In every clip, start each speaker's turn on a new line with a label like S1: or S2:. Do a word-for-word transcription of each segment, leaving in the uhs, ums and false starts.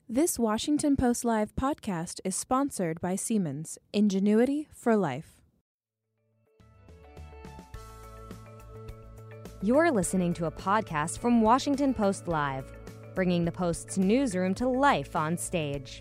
S1: This Washington Post Live podcast is sponsored by Siemens, Ingenuity for Life.
S2: You're listening to a podcast from Washington Post Live, bringing the Post's newsroom to life on stage.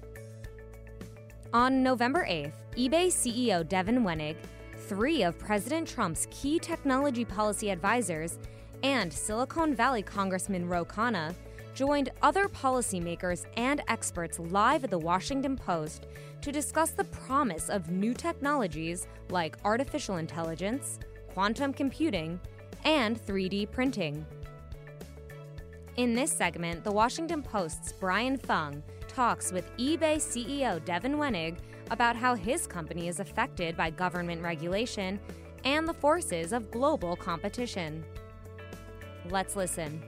S2: On November eighth, eBay C E O Devin Wenig, three of President Trump's key technology policy advisors, and Silicon Valley Congressman Ro Khanna joined other policymakers and experts live at the Washington Post to discuss the promise of new technologies like artificial intelligence, quantum computing, and three D printing. In this segment, the Washington Post's Brian Fung talks with eBay C E O Devin Wenig about how his company is affected by government regulation and the forces of global competition. Let's listen.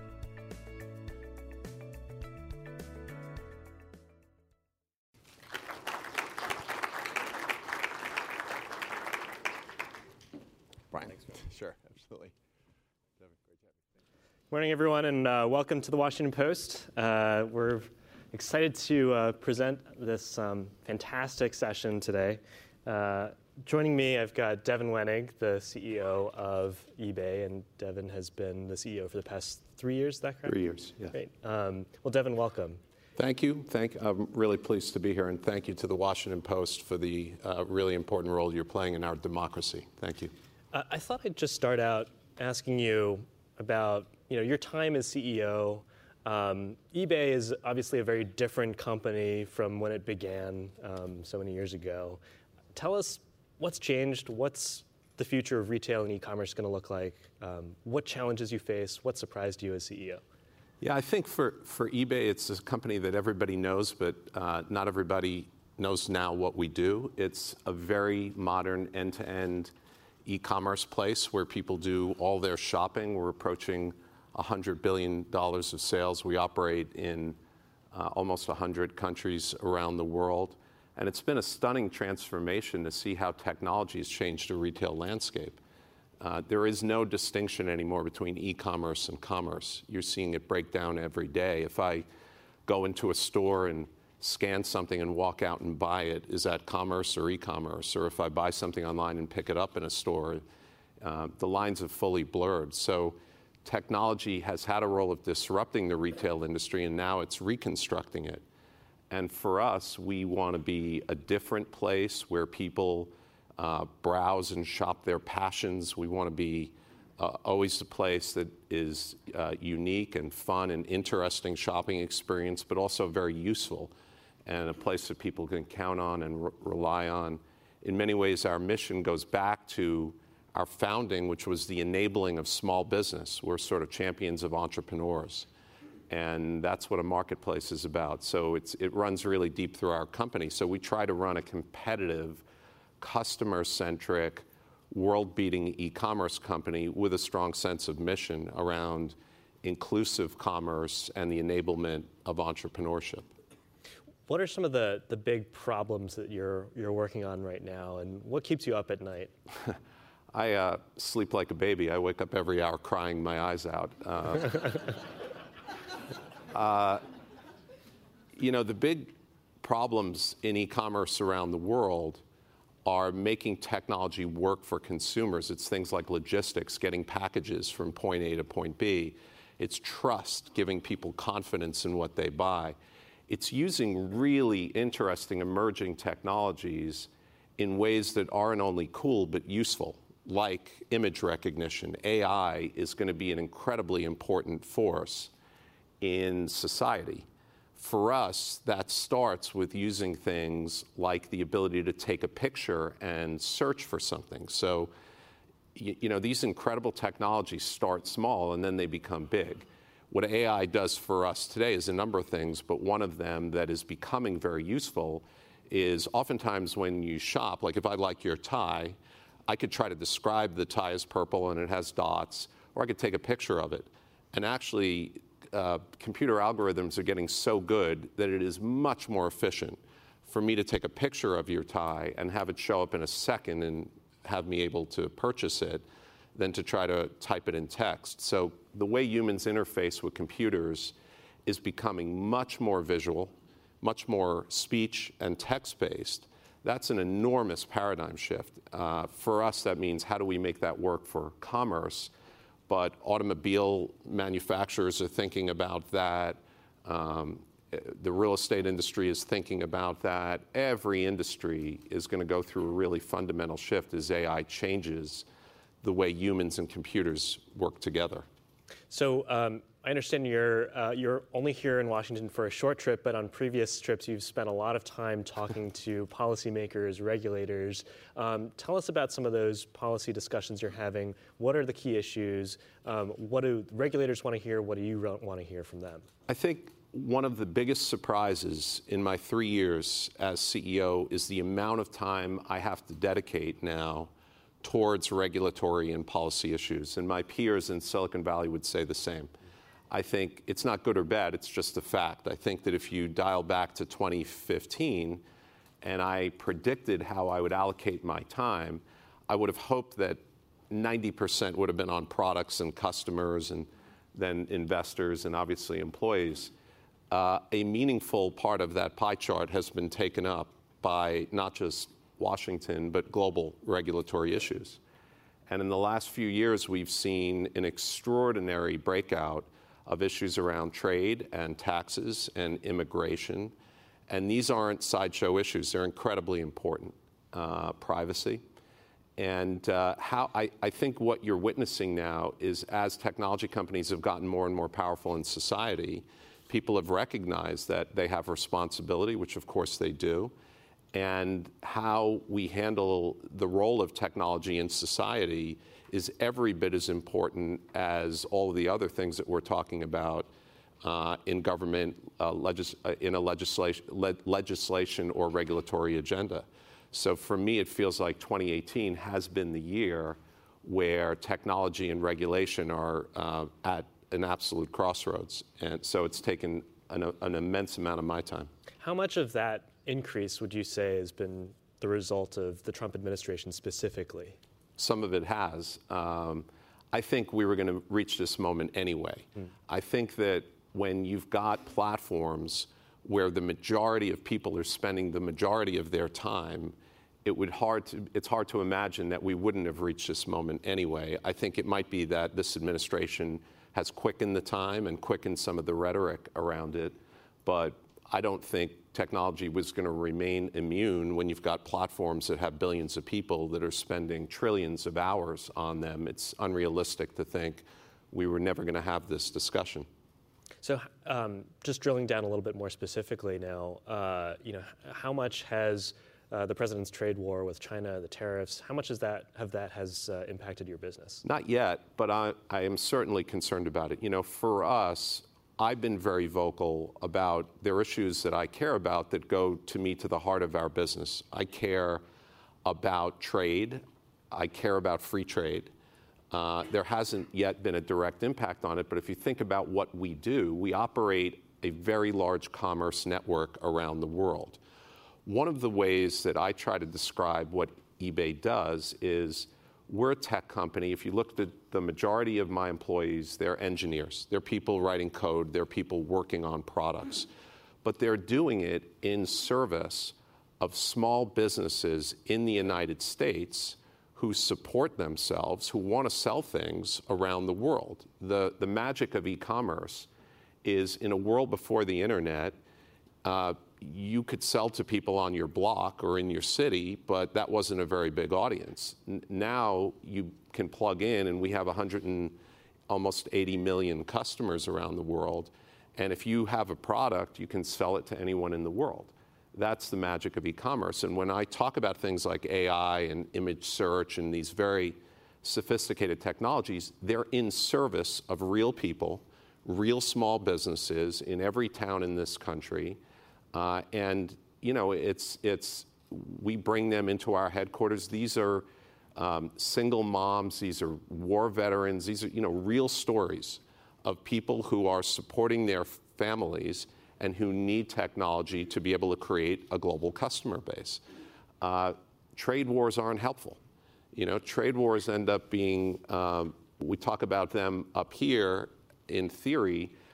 S3: Brian. Thanks, sure, absolutely. Devin, great to have you.
S4: Morning, everyone, and uh, welcome to the Washington Post. Uh, we're excited to uh, present this um, fantastic session today. Uh, joining me, I've got Devin Wenig, the C E O of eBay, and Devin has been the C E O for the past three years. Is that correct?
S3: Three years, yeah.
S4: Great. Um, well, Devin, welcome.
S3: Thank you. Thank. I'm really pleased to be here, and thank you to the Washington Post for the uh, really important role you're playing in our democracy. Thank you.
S4: Uh, I thought I'd just start out asking you about, you know, your time as C E O. Um, eBay is obviously a very different company from when it began um, so many years ago. Tell us what's changed, what's the future of retail and e-commerce going to look like, um, what challenges you face, what surprised you as C E O?
S3: Yeah, I think for, for eBay, it's a company that everybody knows, but uh, not everybody knows now what we do. It's a very modern end-to-end e-commerce place where people do all their shopping. We're approaching one hundred billion dollars of sales. We operate in uh, almost one hundred countries around the world. And it's been a stunning transformation to see how technology has changed the retail landscape. Uh, there is no distinction anymore between e-commerce and commerce. You're seeing it break down every day. If I go into a store and scan something and walk out and buy it, is that commerce or e-commerce? Or if I buy something online and pick it up in a store, uh, the lines have fully blurred. So technology has had a role of disrupting the retail industry, and now it's reconstructing it. And for us, we want to be a different place where people uh, browse and shop their passions. We want to be uh, always a place that is uh, unique and fun and interesting shopping experience, but also very useful, and a place that people can count on and re- rely on. In many ways, our mission goes back to our founding, which was the enabling of small business. We're sort of champions of entrepreneurs. And that's what a marketplace is about. So it's, it runs really deep through our company. So we try to run a competitive, customer-centric, world-beating e-commerce company with a strong sense of mission around inclusive commerce and the enablement of entrepreneurship.
S4: What are some of the, the big problems that you're you're working on right now, and what keeps you up at night?
S3: I uh, sleep like a baby. I wake up every hour crying my eyes out. Uh, uh, you know, the big problems in e-commerce around the world are making technology work for consumers. It's things like logistics, getting packages from point A to point B. It's trust, giving people confidence in what they buy. It's using really interesting emerging technologies in ways that aren't only cool but useful, like image recognition. A I is going to be an incredibly important force in society. For us, that starts with using things like the ability to take a picture and search for something. So, you, you know, these incredible technologies start small and then they become big. What A I does for us today is a number of things, but one of them that is becoming very useful is oftentimes when you shop, like if I like your tie, I could try to describe the tie as purple and it has dots, or I could take a picture of it. And actually, uh, computer algorithms are getting so good that it is much more efficient for me to take a picture of your tie and have it show up in a second and have me able to purchase it than to try to type it in text. So the way humans interface with computers is becoming much more visual, much more speech and text-based. That's an enormous paradigm shift. Uh, for us, that means how do we make that work for commerce? But automobile manufacturers are thinking about that. Um, the real estate industry is thinking about that. Every industry is going to go through a really fundamental shift as A I changes the way humans and computers work together.
S4: So um, I understand you're uh, you're only here in Washington for a short trip, but on previous trips you've spent a lot of time talking to policymakers, regulators. Um, tell us about some of those policy discussions you're having. What are the key issues? Um, what do regulators want to hear? What do you want to hear from them?
S3: I think one of the biggest surprises in my three years as C E O is the amount of time I have to dedicate now towards regulatory and policy issues. And my peers in Silicon Valley would say the same. I think it's not good or bad, it's just a fact. I think that if you dial back to twenty fifteen and I predicted how I would allocate my time, I would have hoped that ninety percent would have been on products and customers and then investors and obviously employees. Uh, a meaningful part of that pie chart has been taken up by not just Washington, but global regulatory issues. And in the last few years, we've seen an extraordinary breakout of issues around trade and taxes and immigration. And these aren't sideshow issues. They're incredibly important. Uh, privacy. And uh, how I, I think what you're witnessing now is as technology companies have gotten more and more powerful in society, people have recognized that they have responsibility, which of course they do. And how we handle the role of technology in society is every bit as important as all of the other things that we're talking about uh, in government, uh, legis- uh, in a legislation, le- legislation or regulatory agenda. So for me, it feels like twenty eighteen has been the year where technology and regulation are uh, at an absolute crossroads. And so it's taken an, an immense amount of my time.
S4: How much of that increase would you say has been the result of the Trump administration specifically?
S3: Some of it has. Um, I think we were going to reach this moment anyway. Mm. I think that when you've got platforms where the majority of people are spending the majority of their time, it would hard to, it's hard to imagine that we wouldn't have reached this moment anyway. I think it might be that this administration has quickened the time and quickened some of the rhetoric around it, but I don't think technology was going to remain immune when you've got platforms that have billions of people that are spending trillions of hours on them. It's unrealistic to think we were never going to have this discussion.
S4: So um, just drilling down a little bit more specifically now, uh, you know, how much has uh, the president's trade war with China, the tariffs, how much has that, have that has uh, impacted your business?
S3: Not yet, but I, I am certainly concerned about it. You know, for us, I've been very vocal about there are issues that I care about that go to me to the heart of our business. I care about trade. I care about free trade. Uh, there hasn't yet been a direct impact on it, but if you think about what we do, we operate a very large commerce network around the world. One of the ways that I try to describe what eBay does is we're a tech company. If you look at the majority of my employees, they're engineers. They're people writing code. They're people working on products. But they're doing it in service of small businesses in the United States who support themselves, who want to sell things around the world. The, the magic of e-commerce is in a world before the internet, uh, you could sell to people on your block or in your city, but that wasn't a very big audience. N- now you can plug in, and we have one hundred and almost eighty million customers around the world. And if you have a product, you can sell it to anyone in the world. That's the magic of e-commerce. And when I talk about things like A I and image search and these very sophisticated technologies, they're in service of real people, real small businesses in every town in this country. Uh, and, you know, it's, it's, we bring them into our headquarters. These are um, single moms. These are war veterans. These are, you know, real stories of people who are supporting their families and who need technology to be able to create a global customer base. Uh, trade wars aren't helpful. You know, trade wars end up being, um, we talk about them up here in theory,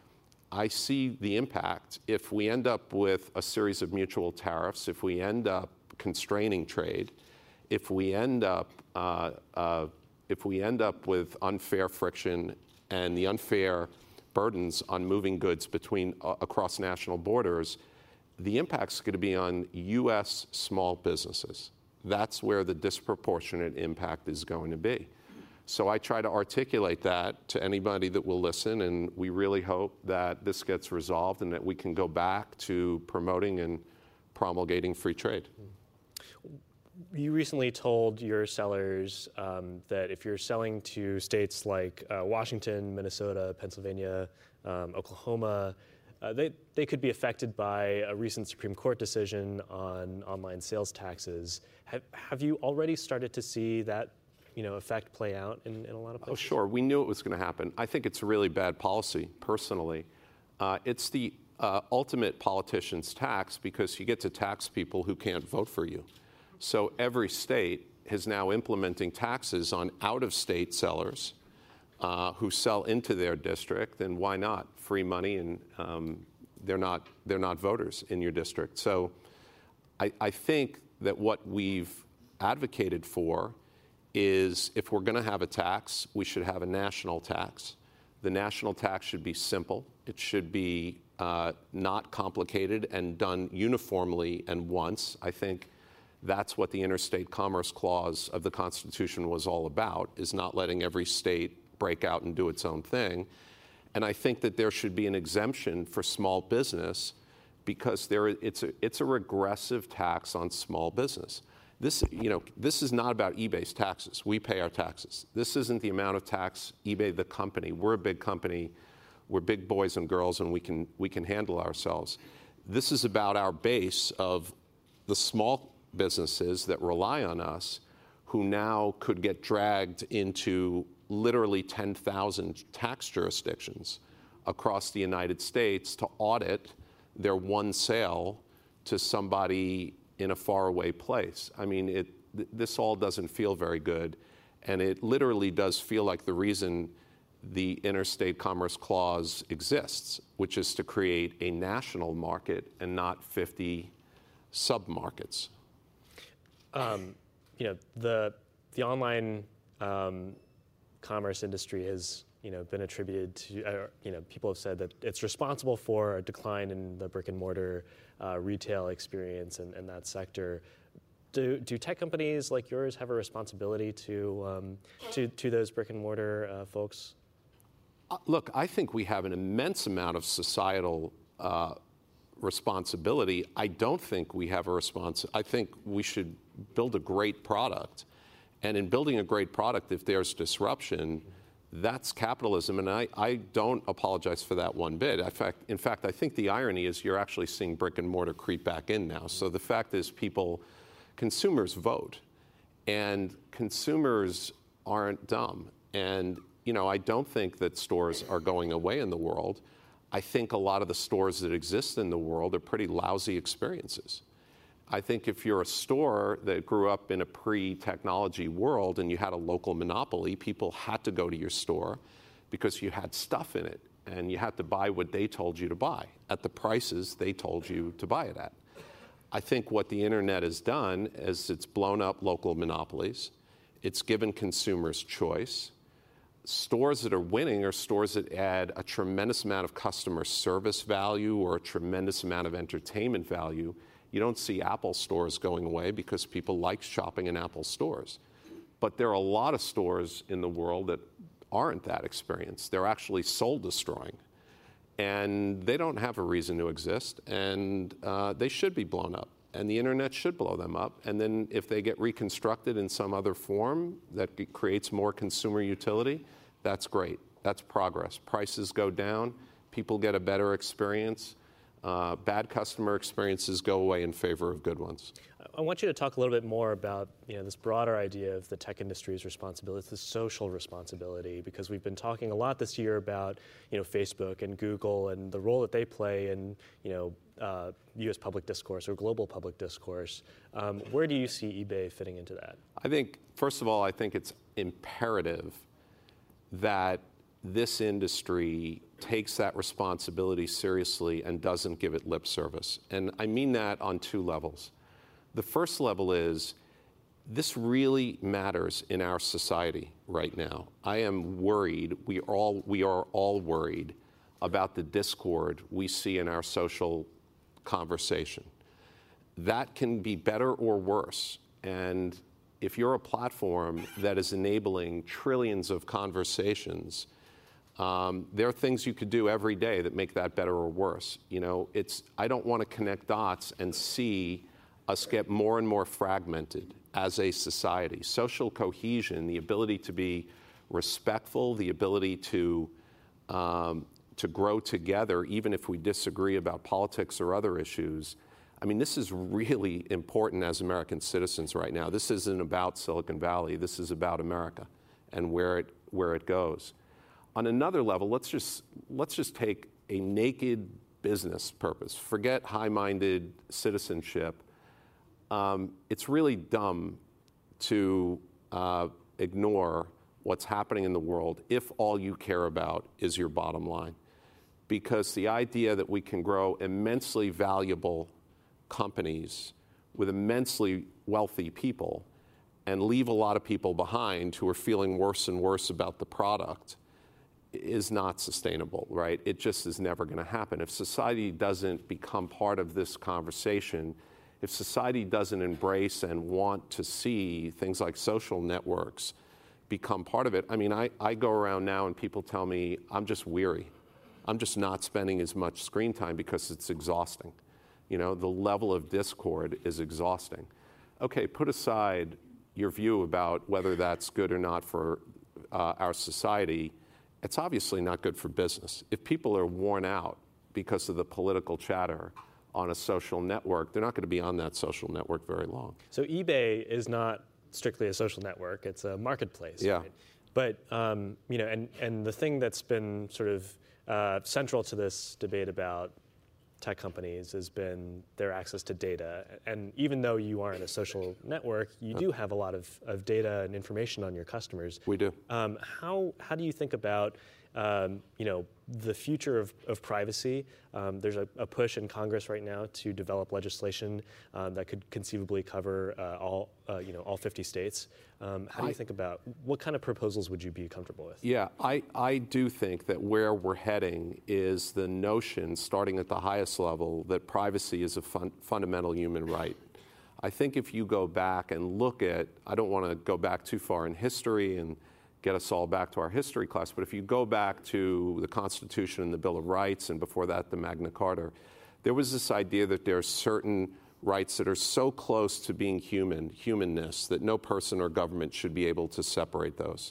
S3: I see the impact if we end up with a series of mutual tariffs, if we end up constraining trade, if we end up uh, uh, if we end up with unfair friction and the unfair burdens on moving goods between uh, across national borders, the impact's going to be on U S small businesses. That's where the disproportionate impact is going to be. So I try to articulate that to anybody that will listen, and we really hope that this gets resolved and that we can go back to promoting and promulgating free trade.
S4: You recently told your sellers um, that if you're selling to states like uh, Washington, Minnesota, Pennsylvania, um, Oklahoma, uh, they, they could be affected by a recent Supreme Court decision on online sales taxes. Have, have you already started to see that you know, effect play out in, in a lot of places?
S3: Oh, sure. We knew it was going to happen. I think it's really bad policy, personally. Uh, it's the uh, ultimate politician's tax because you get to tax people who can't vote for you. So every state is now implementing taxes on out-of-state sellers uh, who sell into their district, and why not? Free money, and um, they're not they're not voters in your district. So I, I think that what we've advocated for is if we're going to have a tax, we should have a national tax. The national tax should be simple. It should be uh, not complicated and done uniformly and once. I think that's what the Interstate Commerce Clause of the Constitution was all about, is not letting every state break out and do its own thing. And I think that there should be an exemption for small business because there, it's, a, it's a regressive tax on small business. This, you know, this is not about eBay's taxes. We pay our taxes. This isn't the amount of tax eBay, the company. We're a big company. We're big boys and girls, and we can, we can handle ourselves. This is about our base of the small businesses that rely on us, who now could get dragged into literally ten thousand tax jurisdictions across the United States to audit their one sale to somebody in a faraway place. I mean, it, th- this all doesn't feel very good, and it literally does feel like the reason the Interstate Commerce Clause exists, which is to create a national market and not fifty sub-markets.
S4: Um, you know, the the online um, commerce industry has you know been attributed to uh, you know people have said that it's responsible for a decline in the brick and mortar uh, retail experience and, and that sector. Do do tech companies like yours have a responsibility to um, to to those brick and mortar uh, folks?
S3: Uh, look, I think we have an immense amount of societal uh, responsibility. I don't think we have a response. I think we should build a great product. And in building a great product, if there's disruption, that's capitalism. And I, I don't apologize for that one bit. In fact, in fact, I think the irony is you're actually seeing brick and mortar creep back in now. So the fact is people, consumers vote. And consumers aren't dumb. And, you know, I don't think that stores are going away in the world. I think a lot of the stores that exist in the world are pretty lousy experiences. I think if you're a store that grew up in a pre-technology world and you had a local monopoly, people had to go to your store because you had stuff in it and you had to buy what they told you to buy at the prices they told you to buy it at. I think what the internet has done is it's blown up local monopolies. It's given consumers choice. Stores that are winning are stores that add a tremendous amount of customer service value or a tremendous amount of entertainment value. You don't see Apple stores going away because people like shopping in Apple stores. But there are a lot of stores in the world that aren't that experience. They're actually soul destroying. And they don't have a reason to exist, and uh, they should be blown up. And the internet should blow them up. And then if they get reconstructed in some other form that creates more consumer utility, that's great. That's progress. Prices go down, people get a better experience. Uh, bad customer experiences go away in favor of good ones.
S4: I want you to talk a little bit more about you know, this broader idea of the tech industry's responsibility, the social responsibility, because we've been talking a lot this year about you know, Facebook and Google and the role that they play in you know, uh, U S public discourse or global public discourse. Um, where do you see eBay fitting into that?
S3: I think, first of all, I think it's imperative that this industry takes that responsibility seriously and doesn't give it lip service. And I mean that on two levels. The first level is, this really matters in our society right now. I am worried, we are all, we are all worried about the discord we see in our social conversation. That can be better or worse. And if you're a platform that is enabling trillions of conversations, um, there are things you could do every day that make that better or worse. You know, it's, I don't want to connect dots and see us get more and more fragmented as a society. Social cohesion, the ability to be respectful, the ability to um, to grow together, even if we disagree about politics or other issues. I mean, this is really important as American citizens right now. This isn't about Silicon Valley. This is about America and where it where it goes. On another level, let's just let's just take a naked business purpose. Forget high-minded citizenship. Um, it's really dumb to uh, ignore what's happening in the world if all you care about is your bottom line. Because the idea that we can grow immensely valuable companies with immensely wealthy people and leave a lot of people behind who are feeling worse and worse about the product is not sustainable, right? It just is never going to happen. If society doesn't become part of this conversation, if society doesn't embrace and want to see things like social networks become part of it, I mean, I, I go around now and people tell me I'm just weary. I'm just not spending as much screen time because it's exhausting. You know, the level of discord is exhausting. Okay, put aside your view about whether that's good or not for uh, our society. It's obviously not good for business. If people are worn out because of the political chatter on a social network, they're not going to be on that social network very long.
S4: So eBay is not strictly a social network. It's a marketplace.
S3: Yeah.
S4: Right? But, um, you know, and, and the thing that's been sort of uh, central to this debate about tech companies has been their access to data. And even though you aren't a social network, you do have a lot of, of data and information on your customers.
S3: We do.
S4: Um, how, how do you think about um, you know, the future of, of privacy? Um, there's a, a push in Congress right now to develop legislation um, that could conceivably cover uh, all, uh, you know, all fifty states. Um, how do you I, think about, what kind of proposals would you be comfortable with?
S3: Yeah, I, I do think that where we're heading is the notion, starting at the highest level, that privacy is a fun, fundamental human right. I think if you go back and look at, I don't want to go back too far in history and get us all back to our history class, but if you go back to the Constitution and the Bill of Rights, and before that the Magna Carta, there was this idea that there are certain rights that are so close to being human, humanness, that no person or government should be able to separate those.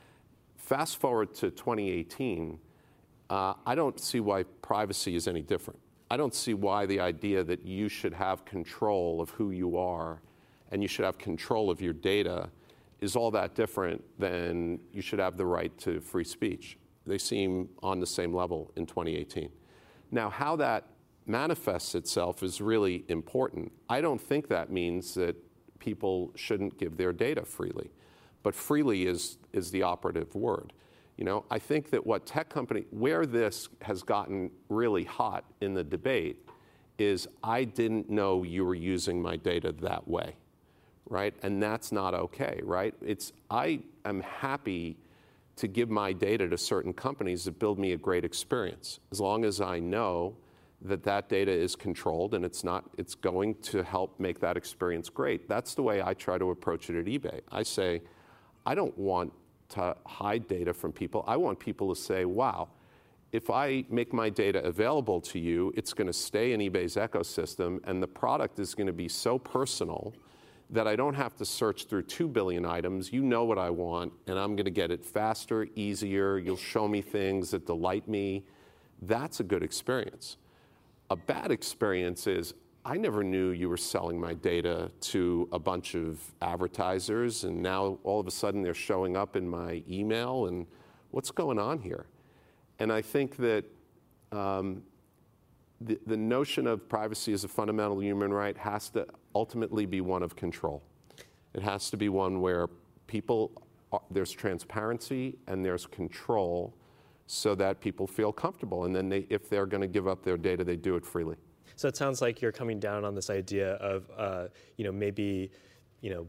S3: Fast forward to twenty eighteen, uh, I don't see why privacy is any different. I don't see why the idea that you should have control of who you are and you should have control of your data is all that different than you should have the right to free speech. They seem on the same level in twenty eighteen. Now, how that manifests itself is really important. I don't think that means that people shouldn't give their data freely, but freely is, is the operative word. You know, I think that what tech company, where this has gotten really hot in the debate is, I didn't know you were using my data that way, right? And that's not okay, right? It's, I am happy to give my data to certain companies that build me a great experience, as long as I know that that data is controlled and it's not, it's going to help make that experience great. That's the way I try to approach it at eBay. I say, I don't want to hide data from people. I want people to say, wow, if I make my data available to you, it's going to stay in eBay's ecosystem, and the product is going to be so personal that I don't have to search through two billion items. You know what I want, and I'm going to get it faster, easier. You'll show me things that delight me. That's a good experience. A bad experience is, I never knew you were selling my data to a bunch of advertisers, and now all of a sudden they're showing up in my email, and what's going on here? And I think that um, the, the notion of privacy as a fundamental human right has to ultimately be one of control. It has to be one where people, are, there's transparency and there's control so that people feel comfortable. And then they, if they're going to give up their data, they do it freely.
S4: So it sounds like you're coming down on this idea of, uh, you know, maybe, you know,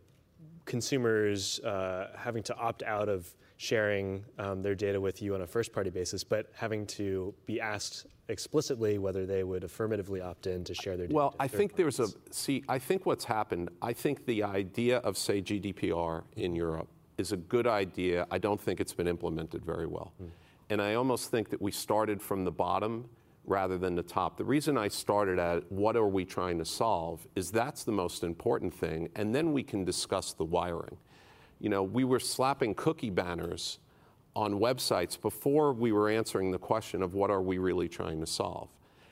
S4: consumers uh, having to opt out of sharing um, their data with you on a first-party basis, but having to be asked explicitly whether they would affirmatively opt in to share their data.
S3: Well, I think there's a, see, I think what's happened, I think the idea of, say, G D P R in Europe is a good idea. I don't think it's been implemented very well. Mm. And I almost think that we started from the bottom rather than the top. The reason I started at what are we trying to solve is that's the most important thing, and then we can discuss the wiring. You know, we were slapping cookie banners on websites before we were answering the question of what are we really trying to solve.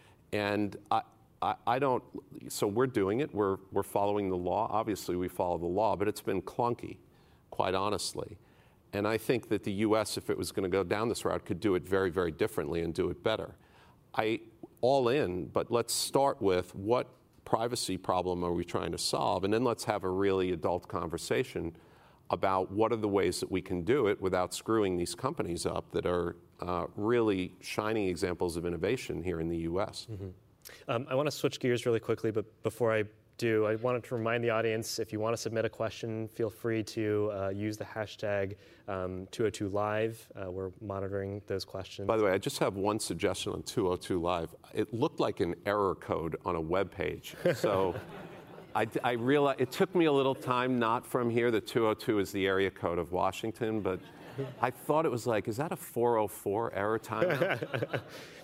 S3: And I, I, I don't, so we're doing it, we're, we're following the law. Obviously we follow the law, but it's been clunky, quite honestly. And I think that the U S, if it was going to go down this route, could do it very, very differently and do it better. I, all in, but let's start with what privacy problem are we trying to solve, and then let's have a really adult conversation about what are the ways that we can do it without screwing these companies up that are uh, really shining examples of innovation here in the U S.
S4: Mm-hmm. um, I want to switch gears really quickly, but before I do, I wanted to remind the audience, if you want to submit a question, feel free to uh, use the hashtag um, two oh two live. Uh, we're monitoring those questions.
S3: By the way, I just have one suggestion on two oh two live. It looked like an error code on a web page. So I, I realized it took me a little time, not from here. The two oh two is the area code of Washington, but I thought it was like, is that a four oh four error timeout?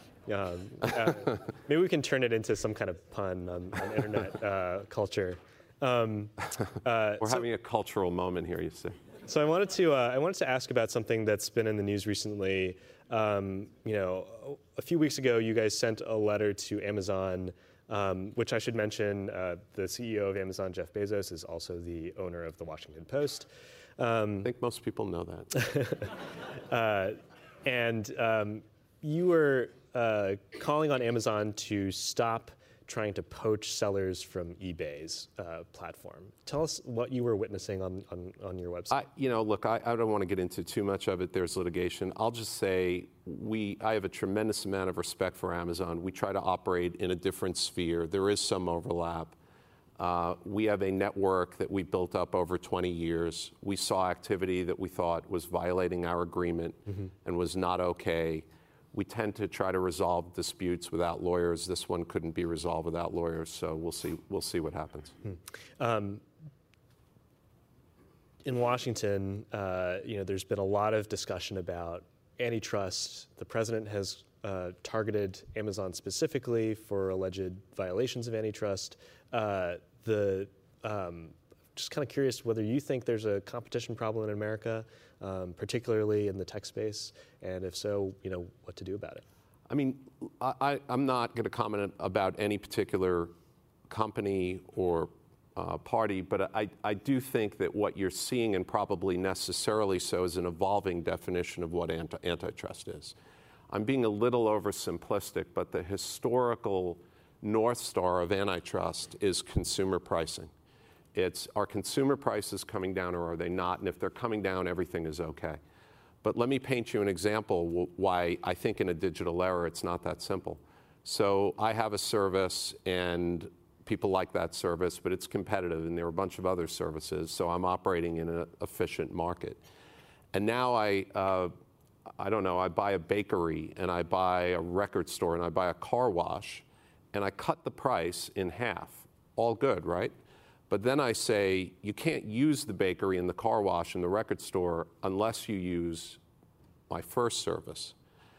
S4: Um, uh, maybe we can turn it into some kind of pun on, on internet uh, culture. Um,
S3: uh, We're so, having a cultural moment here, you see.
S4: So I wanted to uh, I wanted to ask about something that's been in the news recently. Um, you know, a few weeks ago, you guys sent a letter to Amazon, um, which I should mention. Uh, the C E O of Amazon, Jeff Bezos, is also the owner of the Washington Post. Um,
S3: I think most people know that.
S4: uh, and um, you were Uh, calling on Amazon to stop trying to poach sellers from eBay's uh, platform. Tell us what you were witnessing on, on, on your website.
S3: I, you know, look, I, I don't want to get into too much of it. There's litigation. I'll just say we. I have a tremendous amount of respect for Amazon. We try to operate in a different sphere. There is some overlap. Uh, we have a network that we built up over twenty years. We saw activity that we thought was violating our agreement mm-hmm. and was not okay. We tend to try to resolve disputes without lawyers. This one couldn't be resolved without lawyers, so we'll see. We'll see what happens.
S4: Hmm. Um, in Washington, uh, you know, there's been a lot of discussion about antitrust. The president has uh, targeted Amazon specifically for alleged violations of antitrust. Uh, the um, just kind of curious whether you think there's a competition problem in America, um, particularly in the tech space, and if so, you know, what to do about it.
S3: I mean, I, I'm not going to comment about any particular company or uh, party, but I, I do think that what you're seeing, and probably necessarily so, is an evolving definition of what anti- antitrust is. I'm being a little oversimplistic, but the historical North Star of antitrust is consumer pricing. It's, are consumer prices coming down or are they not? And if they're coming down, everything is okay. But let me paint you an example why I think in a digital era it's not that simple. So I have a service and people like that service, but it's competitive and there are a bunch of other services, so I'm operating in an efficient market. And now I, uh, I don't know, I buy a bakery and I buy a record store and I buy a car wash and I cut the price in half. All good, right? But then I say, you can't use the bakery and the car wash and the record store unless you use my first service.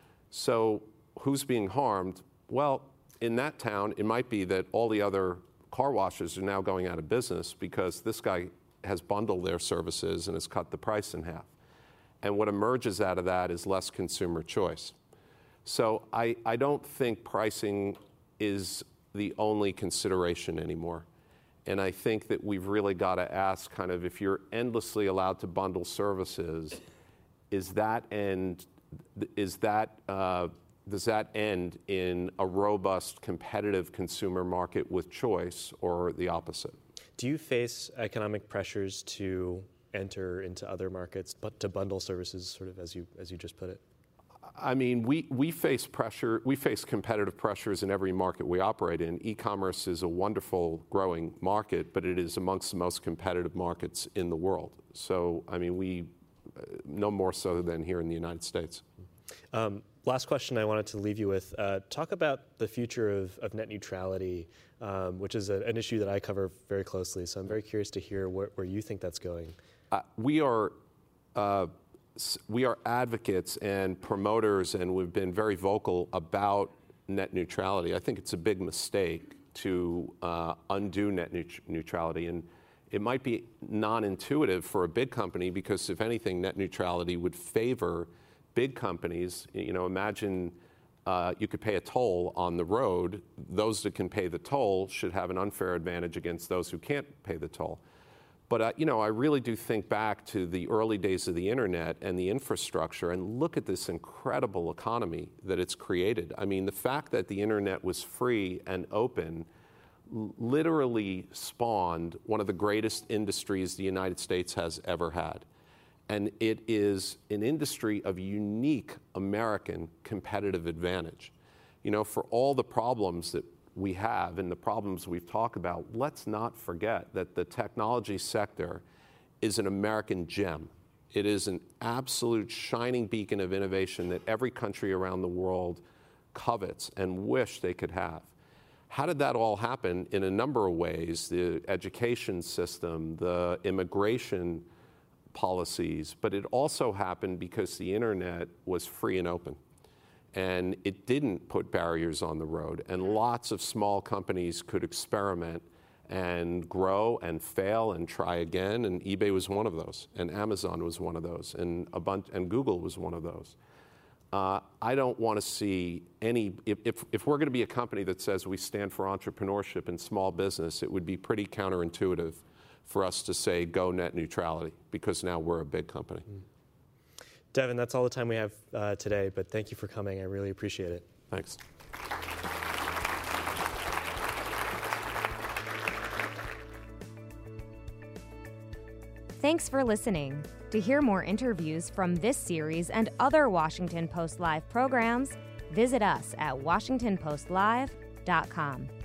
S3: So who's being harmed? Well, in that town, it might be that all the other car washes are now going out of business because this guy has bundled their services and has cut the price in half. And what emerges out of that is less consumer choice. So I, I don't think pricing is the only consideration anymore. And I think that we've really got to ask kind of, if you're endlessly allowed to bundle services, is that end, is that, uh, does that end in a robust, competitive consumer market with choice, or the opposite?
S4: Do you face economic pressures to enter into other markets, but to bundle services, sort of as you as you just put it?
S3: I mean, we, we face pressure, we face competitive pressures in every market we operate in. E-commerce is a wonderful growing market, but it is amongst the most competitive markets in the world. So, I mean, we, uh, no more so than here in the United States.
S4: Um, last question I wanted to leave you with. Uh, talk about the future of, of net neutrality, um, which is a, an issue that I cover very closely. So I'm very curious to hear where, where you think that's going.
S3: Uh, we are uh, we are advocates and promoters, and we've been very vocal about net neutrality. I think it's a big mistake to uh, undo net neut- neutrality, and it might be non-intuitive for a big company because, if anything, net neutrality would favor big companies. You know, imagine uh, you could pay a toll on the road. Those that can pay the toll should have an unfair advantage against those who can't pay the toll. But, uh, you know, I really do think back to the early days of the internet and the infrastructure and look at this incredible economy that it's created. I mean, the fact that the internet was free and open l- literally spawned one of the greatest industries the United States has ever had. And it is an industry of unique American competitive advantage. You know, for all the problems that we have and the problems we've talked about, let's not forget that the technology sector is an American gem. It is an absolute shining beacon of innovation that every country around the world covets and wish they could have. How did that all happen? In a number of ways: the education system, the immigration policies, but it also happened because the internet was free and open. And it didn't put barriers on the road, and lots of small companies could experiment and grow and fail and try again, and eBay was one of those, and Amazon was one of those, and a bunch, and Google was one of those. Uh, I don't want to see any, if, if, if we're going to be a company that says we stand for entrepreneurship and small business, it would be pretty counterintuitive for us to say go net neutrality, because now we're a big company. Mm.
S4: Devin, that's all the time we have uh, today, but thank you for coming. I really appreciate it.
S3: Thanks.
S2: Thanks for listening. To hear more interviews from this series and other Washington Post Live programs, visit us at washington post live dot com.